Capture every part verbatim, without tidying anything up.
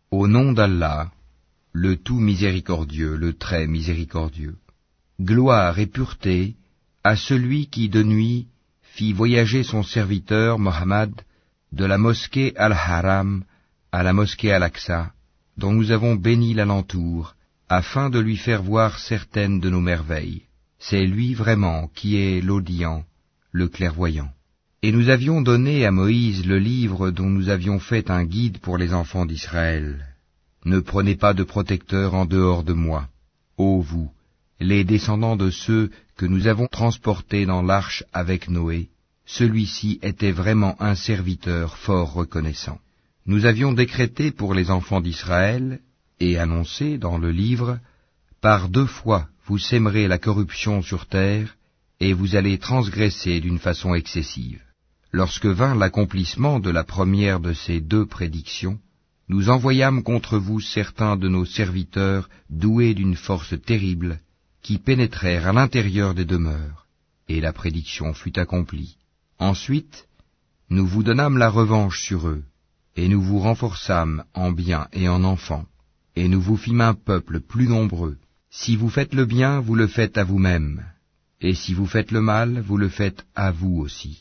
Au nom d'Allah, le tout miséricordieux, le très miséricordieux. Gloire et pureté à celui qui de nuit fit voyager son serviteur Mohammed de la mosquée Al-Haram à la mosquée Al-Aqsa, dont nous avons béni l'alentour, afin de lui faire voir certaines de nos merveilles. C'est lui vraiment qui est l'audient, le clairvoyant. Et nous avions donné à Moïse le livre dont nous avions fait un guide pour les enfants d'Israël. Ne prenez pas de protecteur en dehors de moi, ô vous, les descendants de ceux que nous avons transportés dans l'arche avec Noé. Celui-ci était vraiment un serviteur fort reconnaissant. Nous avions décrété pour les enfants d'Israël, et annoncé dans le livre, par deux fois vous sèmerez la corruption sur terre, et vous allez transgresser d'une façon excessive. Lorsque vint l'accomplissement de la première de ces deux prédictions, nous envoyâmes contre vous certains de nos serviteurs doués d'une force terrible, qui pénétrèrent à l'intérieur des demeures, et la prédiction fut accomplie. Ensuite, nous vous donnâmes la revanche sur eux, et nous vous renforçâmes en biens et en enfants, et nous vous fîmes un peuple plus nombreux. Si vous faites le bien, vous le faites à vous-même, et si vous faites le mal, vous le faites à vous aussi.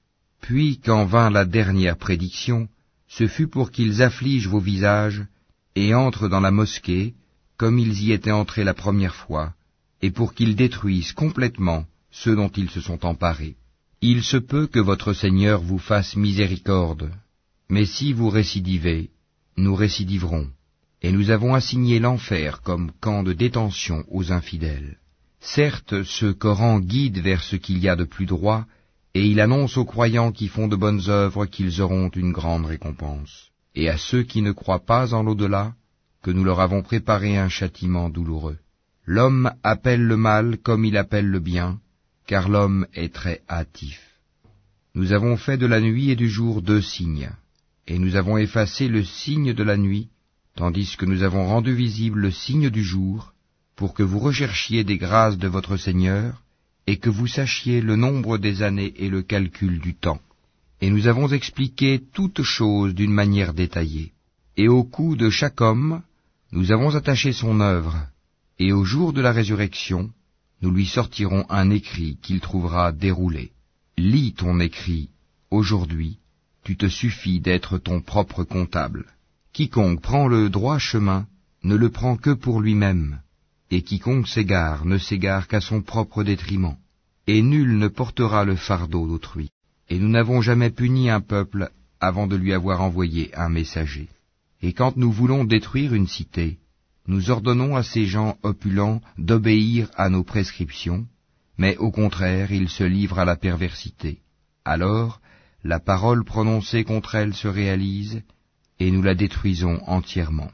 Puis, quand vint la dernière prédiction, ce fut pour qu'ils affligent vos visages, et entrent dans la mosquée, comme ils y étaient entrés la première fois, et pour qu'ils détruisent complètement ceux dont ils se sont emparés. Il se peut que votre Seigneur vous fasse miséricorde, mais si vous récidivez, nous récidiverons, et nous avons assigné l'enfer comme camp de détention aux infidèles. Certes, ce Coran guide vers ce qu'il y a de plus droit, et il annonce aux croyants qui font de bonnes œuvres qu'ils auront une grande récompense, et à ceux qui ne croient pas en l'au-delà, que nous leur avons préparé un châtiment douloureux. L'homme appelle le mal comme il appelle le bien, car l'homme est très hâtif. Nous avons fait de la nuit et du jour deux signes, et nous avons effacé le signe de la nuit, tandis que nous avons rendu visible le signe du jour, pour que vous recherchiez des grâces de votre Seigneur, et que vous sachiez le nombre des années et le calcul du temps. Et nous avons expliqué toutes choses d'une manière détaillée. Et au cou de chaque homme, nous avons attaché son œuvre, et au jour de la résurrection, nous lui sortirons un écrit qu'il trouvera déroulé. Lis ton écrit, aujourd'hui, tu te suffis d'être ton propre comptable. Quiconque prend le droit chemin ne le prend que pour lui-même, et quiconque s'égare ne s'égare qu'à son propre détriment, et nul ne portera le fardeau d'autrui. Et nous n'avons jamais puni un peuple avant de lui avoir envoyé un messager. Et quand nous voulons détruire une cité, nous ordonnons à ces gens opulents d'obéir à nos prescriptions, mais au contraire ils se livrent à la perversité. Alors, la parole prononcée contre elle se réalise, et nous la détruisons entièrement.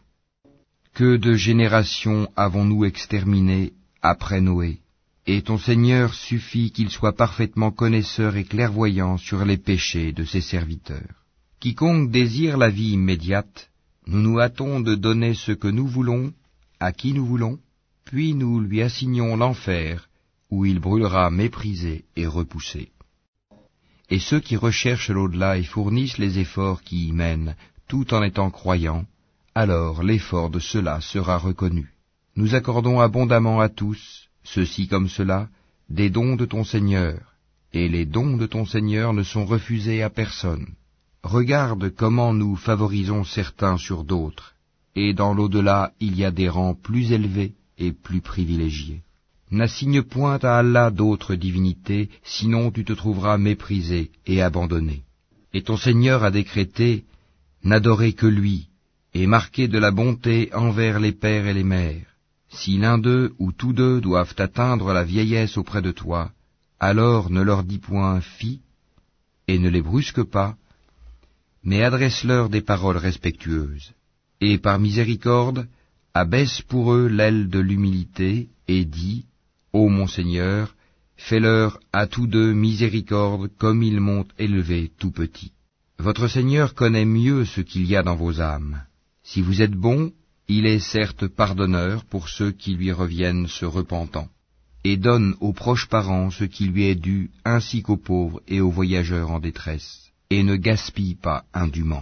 Que de générations avons-nous exterminées après Noé, et ton Seigneur suffit qu'il soit parfaitement connaisseur et clairvoyant sur les péchés de ses serviteurs. Quiconque désire la vie immédiate, nous nous hâtons de donner ce que nous voulons, à qui nous voulons, puis nous lui assignons l'enfer, où il brûlera méprisé et repoussé. Et ceux qui recherchent l'au-delà et fournissent les efforts qui y mènent, tout en étant croyants, alors l'effort de ceux-là sera reconnu. Nous accordons abondamment à tous, ceux-ci comme ceux-là, des dons de ton Seigneur, et les dons de ton Seigneur ne sont refusés à personne. Regarde comment nous favorisons certains sur d'autres, et dans l'au-delà il y a des rangs plus élevés et plus privilégiés. N'assigne point à Allah d'autres divinités, sinon tu te trouveras méprisé et abandonné. Et ton Seigneur a décrété, n'adorez que lui, et marquez de la bonté envers les pères et les mères. Si l'un d'eux ou tous deux doivent atteindre la vieillesse auprès de toi, alors ne leur dis point « fi » et ne les brusque pas, mais adresse-leur des paroles respectueuses. Et par miséricorde, abaisse pour eux l'aile de l'humilité, et dis, ô mon Seigneur, fais-leur à tous deux miséricorde comme ils m'ont élevé tout petit. Votre Seigneur connaît mieux ce qu'il y a dans vos âmes. Si vous êtes bons, il est certes pardonneur pour ceux qui lui reviennent se repentant, et donne aux proches parents ce qui lui est dû, ainsi qu'aux pauvres et aux voyageurs en détresse, et ne gaspille pas indûment.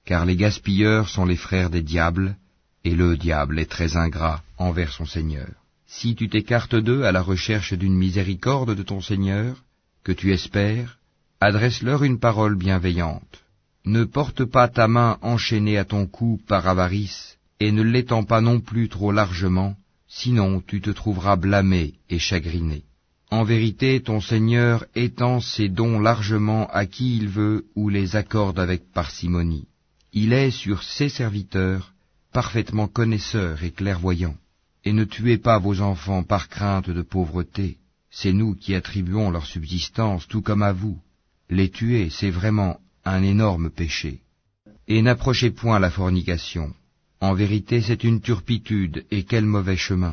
car les gaspilleurs sont les frères des diables, et le diable est très ingrat envers son Seigneur. Si tu t'écartes d'eux à la recherche d'une miséricorde de ton Seigneur, que tu espères, adresse-leur une parole bienveillante. Ne porte pas ta main enchaînée à ton cou par avarice, et ne l'étends pas non plus trop largement, sinon tu te trouveras blâmé et chagriné. En vérité, ton Seigneur étend ses dons largement à qui il veut ou les accorde avec parcimonie. Il est sur ses serviteurs parfaitement connaisseur et clairvoyant. Et ne tuez pas vos enfants par crainte de pauvreté. C'est nous qui attribuons leur subsistance tout comme à vous. Les tuer, c'est vraiment un énorme péché. Et n'approchez point la fornication. En vérité, c'est une turpitude, et quel mauvais chemin.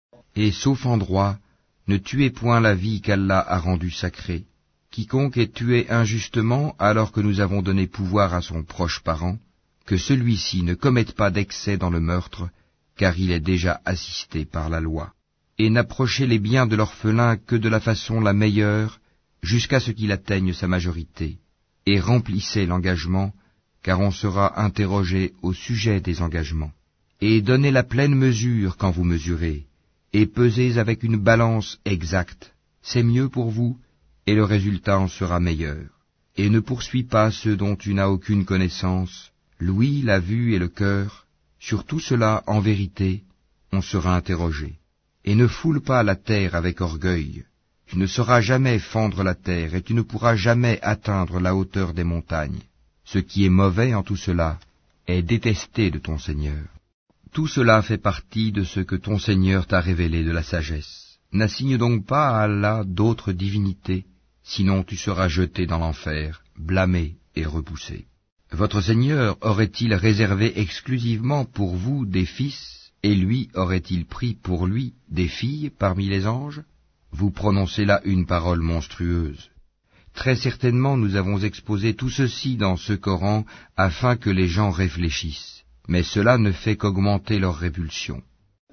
Et sauf en droit, ne tuez point la vie qu'Allah a rendue sacrée. Quiconque est tué injustement alors que nous avons donné pouvoir à son proche parent, que celui-ci ne commette pas d'excès dans le meurtre, car il est déjà assisté par la loi. Et n'approchez les biens de l'orphelin que de la façon la meilleure, jusqu'à ce qu'il atteigne sa majorité. Et remplissez l'engagement, car on sera interrogé au sujet des engagements. Et donnez la pleine mesure quand vous mesurez, et pesez avec une balance exacte. C'est mieux pour vous, et le résultat en sera meilleur. Et ne poursuis pas ceux dont tu n'as aucune connaissance, l'ouïe, la vue et le cœur. Sur tout cela, en vérité, on sera interrogé. Et ne foule pas la terre avec orgueil. Tu ne sauras jamais fendre la terre, et tu ne pourras jamais atteindre la hauteur des montagnes. Ce qui est mauvais en tout cela est détesté de ton Seigneur. Tout cela fait partie de ce que ton Seigneur t'a révélé de la sagesse. N'assigne donc pas à Allah d'autres divinités, sinon tu seras jeté dans l'enfer, blâmé et repoussé. Votre Seigneur aurait-il réservé exclusivement pour vous des fils, et lui aurait-il pris pour lui des filles parmi les anges? Vous prononcez là une parole monstrueuse. Très certainement nous avons exposé tout ceci dans ce Coran afin que les gens réfléchissent, mais cela ne fait qu'augmenter leur répulsion.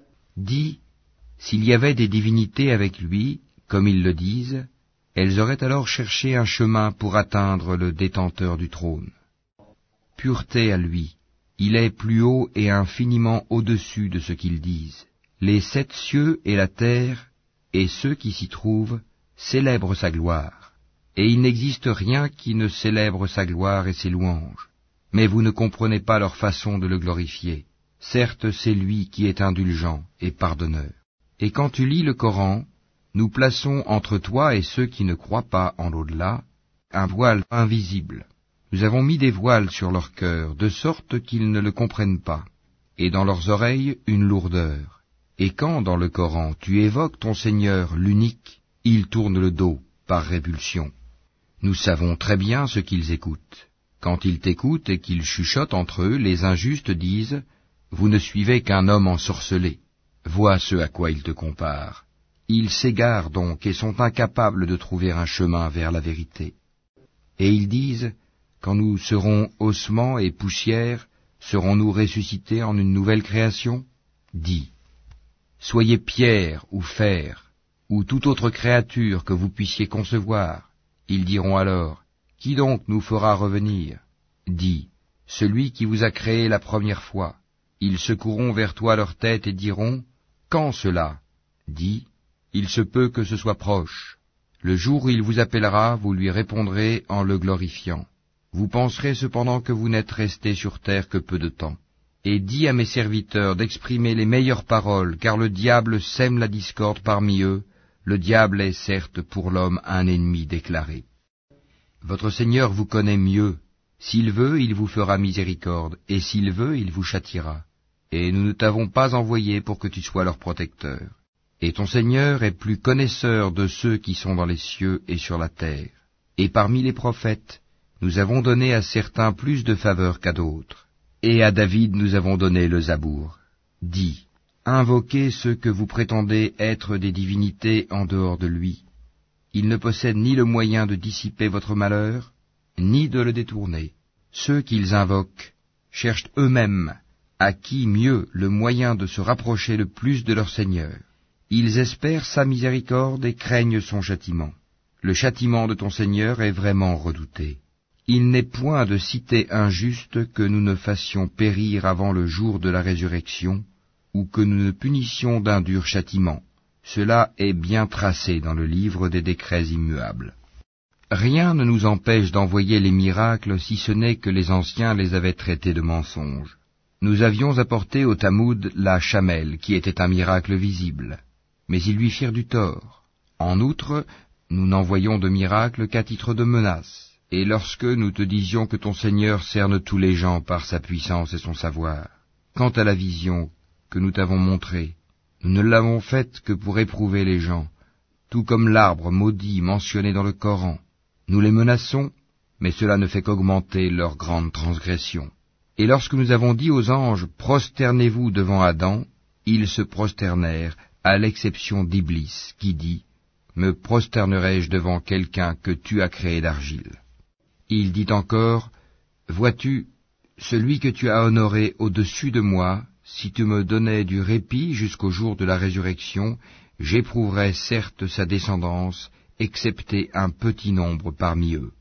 Dis, s'il y avait des divinités avec lui, comme ils le disent, elles auraient alors cherché un chemin pour atteindre le détenteur du trône. Pureté à lui, il est plus haut et infiniment au-dessus de ce qu'ils disent. Les sept cieux et la terre, et ceux qui s'y trouvent, célèbrent sa gloire. Et il n'existe rien qui ne célèbre sa gloire et ses louanges. Mais vous ne comprenez pas leur façon de le glorifier. Certes, c'est lui qui est indulgent et pardonneur. Et quand tu lis le Coran, nous plaçons entre toi et ceux qui ne croient pas en l'au-delà un voile invisible. Nous avons mis des voiles sur leur cœur, de sorte qu'ils ne le comprennent pas, et dans leurs oreilles une lourdeur. Et quand, dans le Coran, tu évoques ton Seigneur l'unique, ils tournent le dos, par répulsion. Nous savons très bien ce qu'ils écoutent. Quand ils t'écoutent et qu'ils chuchotent entre eux, les injustes disent « Vous ne suivez qu'un homme ensorcelé. » Vois ce à quoi ils te comparent. Ils s'égarent donc et sont incapables de trouver un chemin vers la vérité. Et ils disent « Quand nous serons ossements et poussière, serons-nous ressuscités en une nouvelle création ?» Dis « Soyez pierre ou fer, ou toute autre créature que vous puissiez concevoir. » Ils diront alors « Qui donc nous fera revenir ?» Dis « Celui qui vous a créé la première fois. » Ils secoueront vers toi leur tête et diront « Quand cela ?» Dis « Il se peut que ce soit proche. Le jour où il vous appellera, vous lui répondrez en le glorifiant. Vous penserez cependant que vous n'êtes restés sur terre que peu de temps. Et dis à mes serviteurs d'exprimer les meilleures paroles, car le diable sème la discorde parmi eux. Le diable est certes pour l'homme un ennemi déclaré. Votre Seigneur vous connaît mieux. S'il veut, il vous fera miséricorde, et s'il veut, il vous châtiera. Et nous ne t'avons pas envoyé pour que tu sois leur protecteur. Et ton Seigneur est plus connaisseur de ceux qui sont dans les cieux et sur la terre. Et parmi les prophètes, nous avons donné à certains plus de faveur qu'à d'autres. Et à David nous avons donné le Zabour. Dis, invoquez ceux que vous prétendez être des divinités en dehors de lui. Ils ne possèdent ni le moyen de dissiper votre malheur, ni de le détourner. Ceux qu'ils invoquent cherchent eux-mêmes à qui mieux le moyen de se rapprocher le plus de leur Seigneur. Ils espèrent sa miséricorde et craignent son châtiment. Le châtiment de ton Seigneur est vraiment redouté. Il n'est point de cité injuste que nous ne fassions périr avant le jour de la résurrection, ou que nous ne punissions d'un dur châtiment. Cela est bien tracé dans le livre des décrets immuables. Rien ne nous empêche d'envoyer les miracles si ce n'est que les anciens les avaient traités de mensonges. Nous avions apporté au Tamoud la chamelle, qui était un miracle visible, mais ils lui firent du tort. En outre, nous n'envoyons de miracle qu'à titre de menace, et lorsque nous te disions que ton Seigneur cerne tous les gens par sa puissance et son savoir. Quant à la vision que nous t'avons montrée, nous ne l'avons faite que pour éprouver les gens, tout comme l'arbre maudit mentionné dans le Coran. Nous les menaçons, mais cela ne fait qu'augmenter leur grande transgression. Et lorsque nous avons dit aux anges, prosternez-vous devant Adam, ils se prosternèrent, à l'exception d'Iblis, qui dit, me prosternerai-je devant quelqu'un que tu as créé d'argile? Il dit encore, vois-tu, celui que tu as honoré au-dessus de moi, si tu me donnais du répit jusqu'au jour de la résurrection, j'éprouverais certes sa descendance, excepté un petit nombre parmi eux.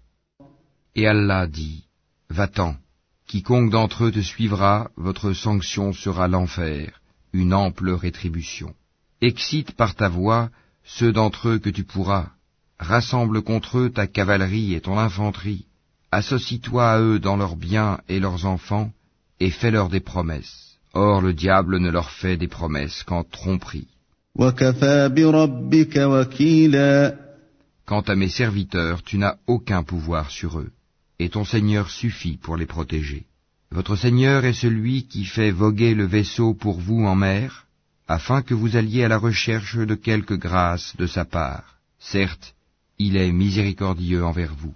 Et Allah dit, va-t'en, quiconque d'entre eux te suivra, votre sanction sera l'enfer, une ample rétribution. Excite par ta voix ceux d'entre eux que tu pourras, rassemble contre eux ta cavalerie et ton infanterie, associe-toi à eux dans leurs biens et leurs enfants, et fais-leur des promesses. Or le diable ne leur fait des promesses qu'en tromperie. وَكَفَى بِرَبِّكَ وَكِيلًا. Quant à mes serviteurs, tu n'as aucun pouvoir sur eux, et ton Seigneur suffit pour les protéger. Votre Seigneur est celui qui fait voguer le vaisseau pour vous en mer, afin que vous alliez à la recherche de quelque grâce de sa part. Certes, il est miséricordieux envers vous.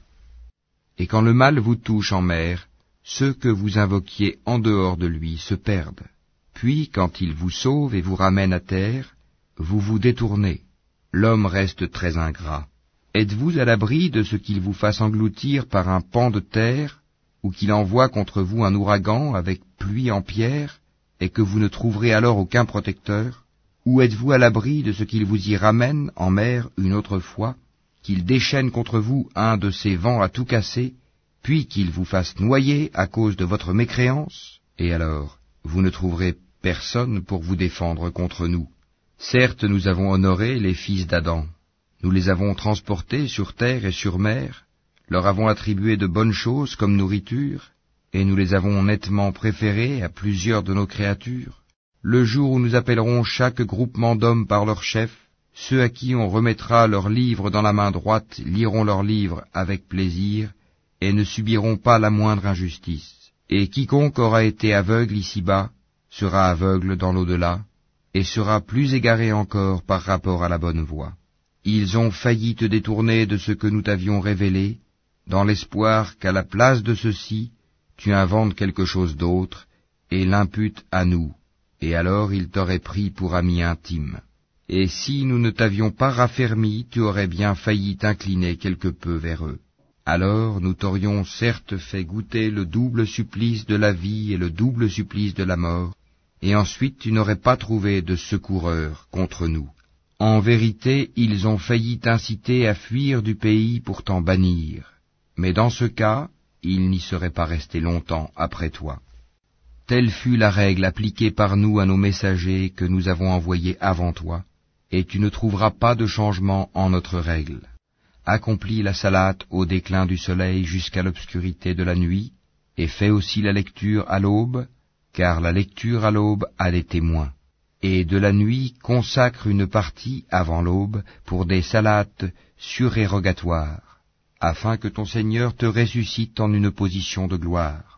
Et quand le mal vous touche en mer, ceux que vous invoquiez en dehors de lui se perdent. Puis, quand il vous sauve et vous ramène à terre, vous vous détournez. L'homme reste très ingrat. Êtes-vous à l'abri de ce qu'il vous fasse engloutir par un pan de terre, ou qu'il envoie contre vous un ouragan avec pluie en pierre, et que vous ne trouverez alors aucun protecteur? Ou êtes-vous à l'abri de ce qu'il vous y ramène en mer une autre fois, qu'il déchaîne contre vous un de ces vents à tout casser, puis qu'il vous fasse noyer à cause de votre mécréance? Et alors, vous ne trouverez personne pour vous défendre contre nous. Certes, nous avons honoré les fils d'Adam. Nous les avons transportés sur terre et sur mer, leur avons attribué de bonnes choses comme nourriture, et nous les avons nettement préférés à plusieurs de nos créatures. Le jour où nous appellerons chaque groupement d'hommes par leur chef, ceux à qui on remettra leurs livres dans la main droite liront leurs livres avec plaisir, et ne subiront pas la moindre injustice. Et quiconque aura été aveugle ici-bas, sera aveugle dans l'au-delà, et sera plus égaré encore par rapport à la bonne voie. Ils ont failli te détourner de ce que nous t'avions révélé, dans l'espoir qu'à la place de ceci, tu inventes quelque chose d'autre, et l'imputes à nous, et alors ils t'auraient pris pour ami intime. Et si nous ne t'avions pas raffermi, tu aurais bien failli t'incliner quelque peu vers eux. Alors nous t'aurions certes fait goûter le double supplice de la vie et le double supplice de la mort, et ensuite tu n'aurais pas trouvé de secoureur contre nous. En vérité, ils ont failli t'inciter à fuir du pays pour t'en bannir, mais dans ce cas, ils n'y seraient pas restés longtemps après toi. Telle fut la règle appliquée par nous à nos messagers que nous avons envoyés avant toi, et tu ne trouveras pas de changement en notre règle. Accomplis la salate au déclin du soleil jusqu'à l'obscurité de la nuit, et fais aussi la lecture à l'aube, car la lecture à l'aube a des témoins. Et de la nuit consacre une partie avant l'aube pour des salates surérogatoires, afin que ton Seigneur te ressuscite en une position de gloire.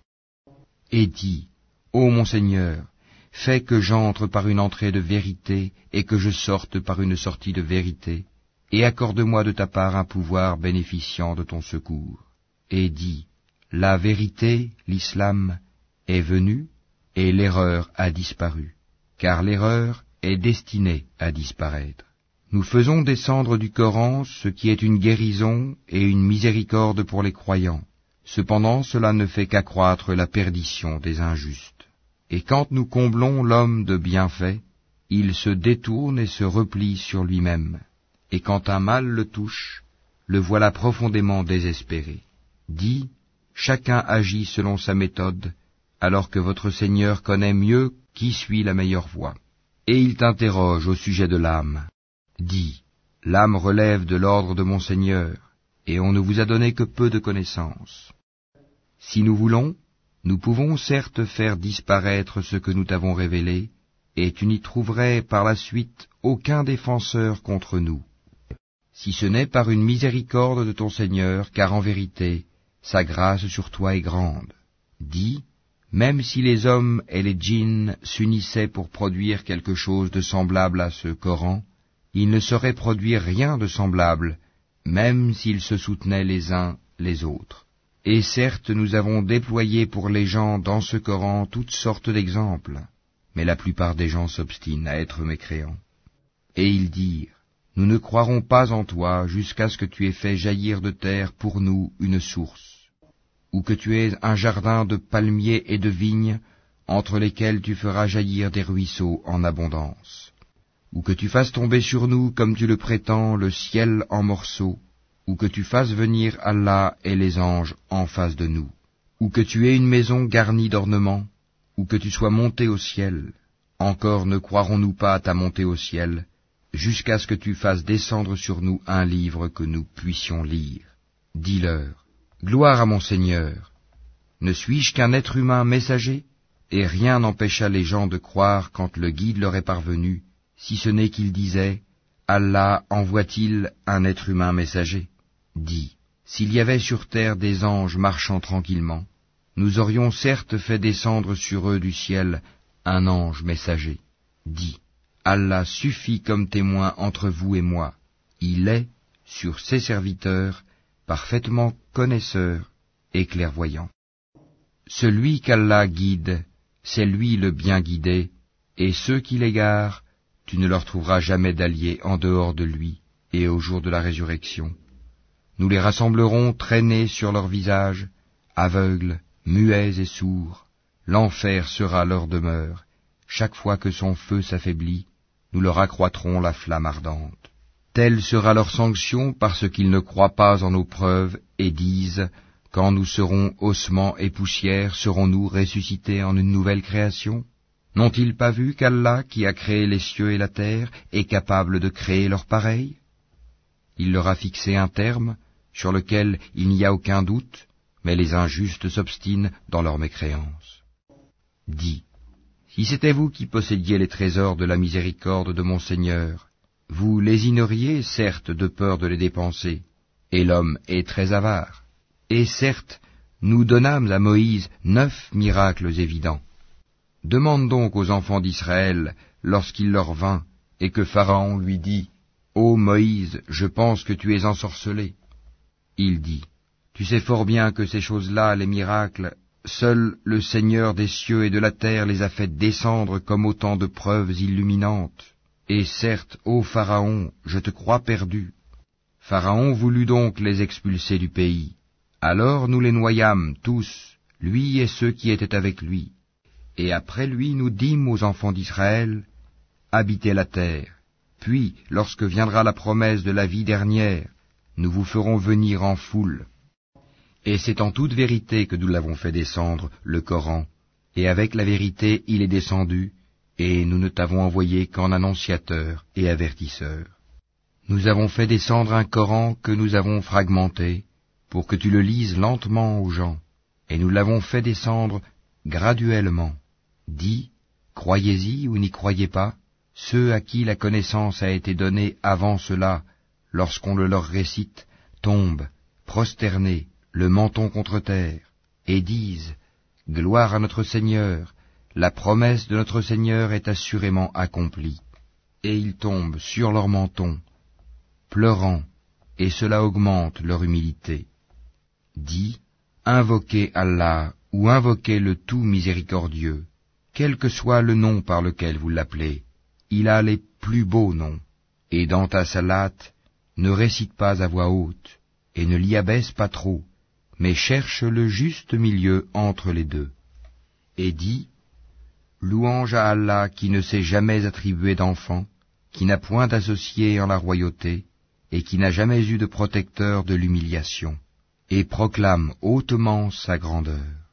Et dis, ô mon Seigneur, fais que j'entre par une entrée de vérité et que je sorte par une sortie de vérité, et accorde-moi de ta part un pouvoir bénéficiant de ton secours. Et dis, la vérité, l'islam, est venue, et l'erreur a disparu, car l'erreur est destinée à disparaître. Nous faisons descendre du Coran ce qui est une guérison et une miséricorde pour les croyants. Cependant, cela ne fait qu'accroître la perdition des injustes. Et quand nous comblons l'homme de bienfaits, il se détourne et se replie sur lui-même. Et quand un mal le touche, le voilà profondément désespéré. Dis, chacun agit selon sa méthode, alors que votre Seigneur connaît mieux qui suit la meilleure voie. Et il t'interroge au sujet de l'âme. Dis, l'âme relève de l'ordre de mon Seigneur, et on ne vous a donné que peu de connaissances. Si nous voulons, nous pouvons certes faire disparaître ce que nous t'avons révélé, et tu n'y trouverais par la suite aucun défenseur contre nous. Si ce n'est par une miséricorde de ton Seigneur, car en vérité, sa grâce sur toi est grande. Dis, même si les hommes et les djinns s'unissaient pour produire quelque chose de semblable à ce Coran, ils ne sauraient produire rien de semblable, même s'ils se soutenaient les uns les autres. Et certes, nous avons déployé pour les gens dans ce Coran toutes sortes d'exemples, mais la plupart des gens s'obstinent à être mécréants. Et ils dirent, nous ne croirons pas en toi jusqu'à ce que tu aies fait jaillir de terre pour nous une source, ou que tu aies un jardin de palmiers et de vignes entre lesquels tu feras jaillir des ruisseaux en abondance, ou que tu fasses tomber sur nous, comme tu le prétends, le ciel en morceaux, ou que tu fasses venir Allah et les anges en face de nous, ou que tu aies une maison garnie d'ornements, ou que tu sois monté au ciel. Encore ne croirons-nous pas à ta montée au ciel, jusqu'à ce que tu fasses descendre sur nous un livre que nous puissions lire. Dis-leur, gloire à mon Seigneur, ne suis-je qu'un être humain messager? Et rien n'empêcha les gens de croire quand le guide leur est parvenu, si ce n'est qu'ils disaient, Allah envoie-t-il un être humain messager? Dis, s'il y avait sur terre des anges marchant tranquillement, nous aurions certes fait descendre sur eux du ciel un ange messager. Dis, Allah suffit comme témoin entre vous et moi. Il est, sur ses serviteurs, parfaitement connaisseur et clairvoyant. Celui qu'Allah guide, c'est lui le bien guidé, et ceux qui l'égarent, tu ne leur trouveras jamais d'alliés en dehors de lui, et au jour de la résurrection. Nous les rassemblerons traînés sur leurs visages, aveugles, muets et sourds. L'enfer sera leur demeure. Chaque fois que son feu s'affaiblit, nous leur accroîtrons la flamme ardente. Telle sera leur sanction parce qu'ils ne croient pas en nos preuves et disent, quand nous serons ossements et poussière, serons-nous ressuscités en une nouvelle création? N'ont-ils pas vu qu'Allah, qui a créé les cieux et la terre, est capable de créer leur pareil? Il leur a fixé un terme, sur lequel il n'y a aucun doute, mais les injustes s'obstinent dans leur mécréance. Dis, si c'était vous qui possédiez les trésors de la miséricorde de mon Seigneur, vous lésineriez, certes, de peur de les dépenser, et l'homme est très avare. Et certes, nous donnâmes à Moïse neuf miracles évidents. Demande donc aux enfants d'Israël, lorsqu'il leur vint, et que Pharaon lui dit, « Ô Moïse, je pense que tu es ensorcelé. » Il dit, « Tu sais fort bien que ces choses-là, les miracles, seul le Seigneur des cieux et de la terre les a fait descendre comme autant de preuves illuminantes. Et certes, ô Pharaon, je te crois perdu. » Pharaon voulut donc les expulser du pays. Alors nous les noyâmes tous, lui et ceux qui étaient avec lui. Et après lui nous dîmes aux enfants d'Israël, « Habitez la terre. Puis, lorsque viendra la promesse de la vie dernière, nous vous ferons venir en foule. » Et c'est en toute vérité que nous l'avons fait descendre, le Coran, et avec la vérité il est descendu, et nous ne t'avons envoyé qu'en annonciateur et avertisseur. Nous avons fait descendre un Coran que nous avons fragmenté, pour que tu le lises lentement aux gens, et nous l'avons fait descendre graduellement. Dis, croyez-y ou n'y croyez pas, ceux à qui la connaissance a été donnée avant cela, lorsqu'on le leur récite, tombent, prosternés, le menton contre terre, et disent, gloire à notre Seigneur, la promesse de notre Seigneur est assurément accomplie. Et ils tombent sur leur menton, pleurant, et cela augmente leur humilité. Dis, invoquez Allah ou invoquez le tout miséricordieux, quel que soit le nom par lequel vous l'appelez, il a les plus beaux noms, et dans ta salate, ne récite pas à voix haute, et ne l'y abaisse pas trop, mais cherche le juste milieu entre les deux. Et dis, louange à Allah qui ne s'est jamais attribué d'enfant, qui n'a point d'associé en la royauté, et qui n'a jamais eu de protecteur de l'humiliation. et proclame hautement sa grandeur.